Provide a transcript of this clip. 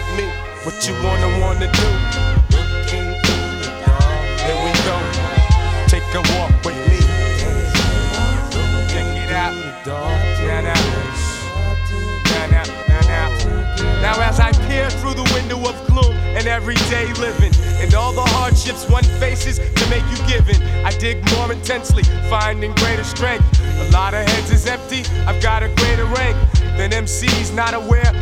at me. What you wanna do? Here we go. Take a walk with me. Check it out. Now as I peer through the window of gloom and everyday living, and all the hardships one faces to make you giving, I dig more intensely, finding greater strength. A lot of heads is empty, I've got a greater rank than MCs not aware